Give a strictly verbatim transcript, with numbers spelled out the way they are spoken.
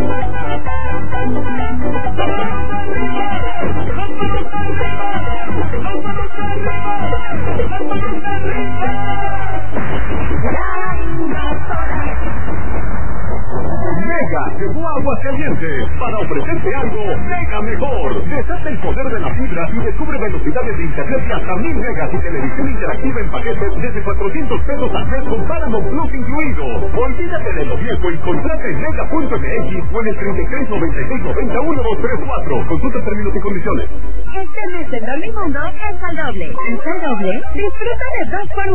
Llegó a Aguascalientes para ofrecerte algo mega mejor. Desata el poder de la fibra y descubre velocidades de internet de hasta mil megas y televisión interactiva en paquetes desde cuatrocientos pesos al mes con Paramount Plus incluido. Olvídate de lo viejo y contrata en mega punto m x o en el treinta y tres noventa y seis noventa uno dos tres cuatro. Consulta términos y condiciones. Este mes en Dormimundo es al doble. ¿Es al doble? Disfruta de dos por